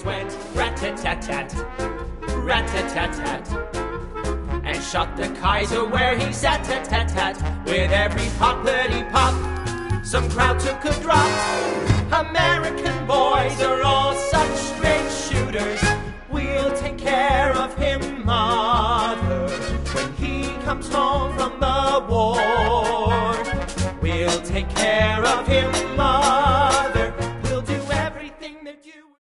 went rat-tat-tat-tat, rat-tat-tat-tat, and shot the Kaiser where he sat, tat-tat-tat. With every poppity-pop, some crowd took a drop. American boys are all such straight shooters. We'll take care of him, mother, when he comes home from the war. We'll take care of him,